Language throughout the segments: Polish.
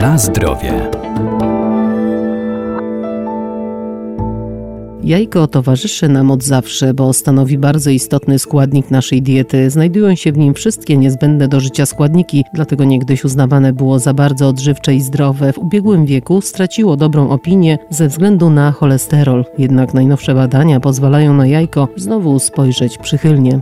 Na zdrowie. Jajko towarzyszy nam od zawsze, bo stanowi bardzo istotny składnik naszej diety. Znajdują się w nim wszystkie niezbędne do życia składniki, dlatego niegdyś uznawane było za bardzo odżywcze i zdrowe. W ubiegłym wieku straciło dobrą opinię ze względu na cholesterol. Jednak najnowsze badania pozwalają na jajko znowu spojrzeć przychylnie.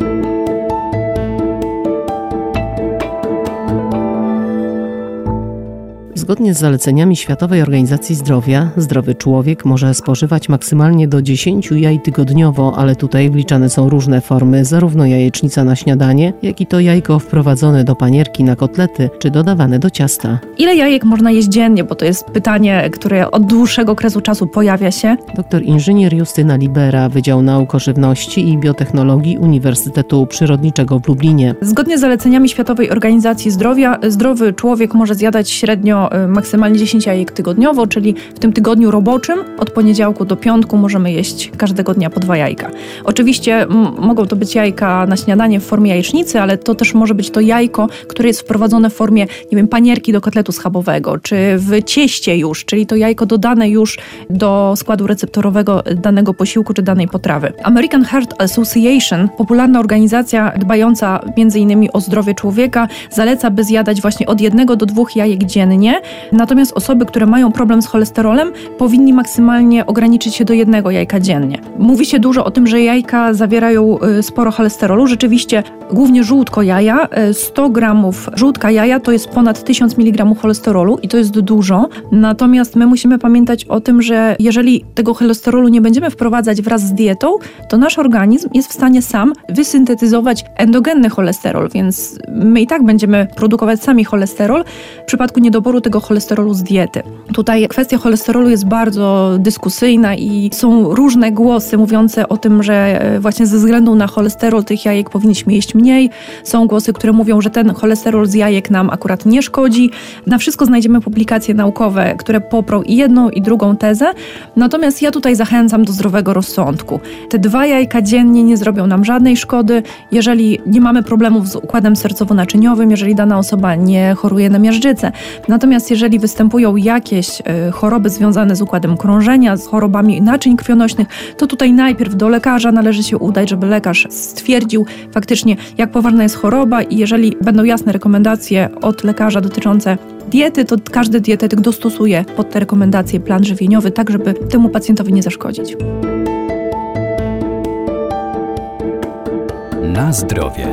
Zgodnie z zaleceniami Światowej Organizacji Zdrowia, zdrowy człowiek może spożywać maksymalnie do 10 jaj tygodniowo, ale tutaj wliczane są różne formy, zarówno jajecznica na śniadanie, jak i to jajko wprowadzone do panierki na kotlety, czy dodawane do ciasta. Ile jajek można jeść dziennie? Bo to jest pytanie, które od dłuższego okresu czasu pojawia się. Doktor inżynier Justyna Libera, Wydział Nauk o Żywności i Biotechnologii Uniwersytetu Przyrodniczego w Lublinie. Zgodnie z zaleceniami Światowej Organizacji Zdrowia, zdrowy człowiek może zjadać średnio maksymalnie 10 jajek tygodniowo, czyli w tym tygodniu roboczym od poniedziałku do piątku możemy jeść każdego dnia po 2 jajka. Oczywiście mogą to być jajka na śniadanie w formie jajecznicy, ale to też może być to jajko, które jest wprowadzone w formie, panierki do kotletu schabowego, czy w cieście już, czyli to jajko dodane już do składu receptorowego danego posiłku czy danej potrawy. American Heart Association, popularna organizacja dbająca m.in. o zdrowie człowieka, zaleca, by zjadać właśnie od 1 do 2 jajek dziennie. Natomiast osoby, które mają problem z cholesterolem, powinni maksymalnie ograniczyć się do 1 jajka dziennie. Mówi się dużo o tym, że jajka zawierają sporo cholesterolu. Rzeczywiście, głównie żółtko jaja, 100 gramów żółtka jaja to jest ponad 1000 mg cholesterolu i to jest dużo. Natomiast my musimy pamiętać o tym, że jeżeli tego cholesterolu nie będziemy wprowadzać wraz z dietą, to nasz organizm jest w stanie sam wysyntetyzować endogenny cholesterol, więc my i tak będziemy produkować sami cholesterol w przypadku niedoboru tego cholesterolu z diety. Tutaj kwestia cholesterolu jest bardzo dyskusyjna i są różne głosy mówiące o tym, że właśnie ze względu na cholesterol tych jajek powinniśmy jeść mniej. Są głosy, które mówią, że ten cholesterol z jajek nam akurat nie szkodzi. Na wszystko znajdziemy publikacje naukowe, które poprą i jedną i drugą tezę. Natomiast ja tutaj zachęcam do zdrowego rozsądku. Te 2 jajka dziennie nie zrobią nam żadnej szkody, jeżeli nie mamy problemów z układem sercowo-naczyniowym, jeżeli dana osoba nie choruje na miażdżycę. Natomiast jeżeli występują jakieś choroby związane z układem krążenia, z chorobami naczyń krwionośnych, to tutaj najpierw do lekarza należy się udać, żeby lekarz stwierdził faktycznie, jak poważna jest choroba i jeżeli będą jasne rekomendacje od lekarza dotyczące diety, to każdy dietetyk dostosuje pod te rekomendacje plan żywieniowy, tak żeby temu pacjentowi nie zaszkodzić. Na zdrowie.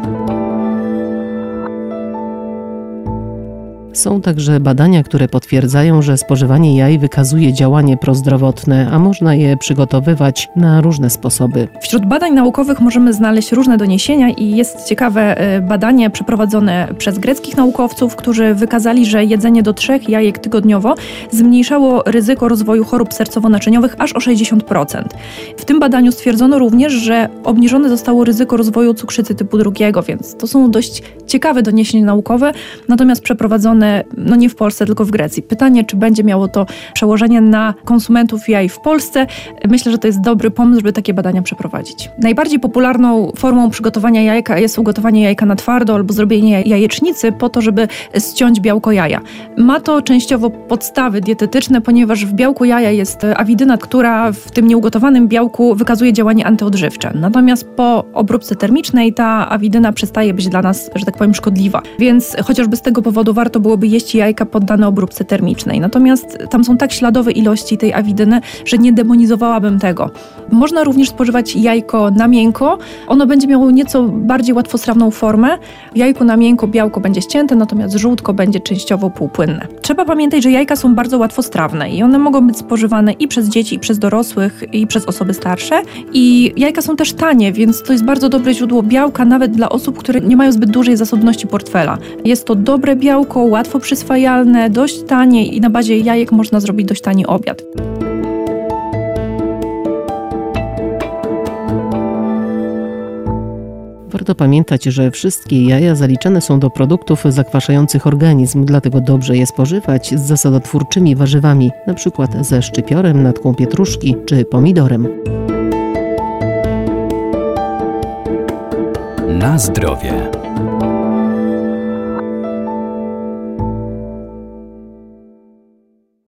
Są także badania, które potwierdzają, że spożywanie jaj wykazuje działanie prozdrowotne, a można je przygotowywać na różne sposoby. Wśród badań naukowych możemy znaleźć różne doniesienia i jest ciekawe badanie przeprowadzone przez greckich naukowców, którzy wykazali, że jedzenie do 3 jajek tygodniowo zmniejszało ryzyko rozwoju chorób sercowo-naczyniowych aż o 60%. W tym badaniu stwierdzono również, że obniżone zostało ryzyko rozwoju cukrzycy typu 2, więc to są dość ciekawe doniesienia naukowe, natomiast przeprowadzone nie w Polsce, tylko w Grecji. Pytanie, czy będzie miało to przełożenie na konsumentów jaj w Polsce? Myślę, że to jest dobry pomysł, żeby takie badania przeprowadzić. Najbardziej popularną formą przygotowania jajka jest ugotowanie jajka na twardo albo zrobienie jajecznicy po to, żeby ściąć białko jaja. Ma to częściowo podstawy dietetyczne, ponieważ w białku jaja jest awidyna, która w tym nieugotowanym białku wykazuje działanie antyodżywcze. Natomiast po obróbce termicznej ta awidyna przestaje być dla nas, że tak powiem, szkodliwa. Więc chociażby z tego powodu warto byłoby jeść jajka poddane obróbce termicznej. Natomiast tam są tak śladowe ilości tej awidyny, że nie demonizowałabym tego. Można również spożywać jajko na miękko. Ono będzie miało nieco bardziej łatwostrawną formę. W jajku na miękko białko będzie ścięte, natomiast żółtko będzie częściowo półpłynne. Trzeba pamiętać, że jajka są bardzo łatwostrawne i one mogą być spożywane i przez dzieci, i przez dorosłych, i przez osoby starsze. I jajka są też tanie, więc to jest bardzo dobre źródło białka, nawet dla osób, które nie mają zbyt dużej zasobności portfela. Jest to dobre białko, łatwo przyswajalne, dość tanie i na bazie jajek można zrobić dość tani obiad. Warto pamiętać, że wszystkie jaja zaliczane są do produktów zakwaszających organizm, dlatego dobrze je spożywać z zasadotwórczymi warzywami, np. ze szczypiorem, natką pietruszki czy pomidorem. Na zdrowie.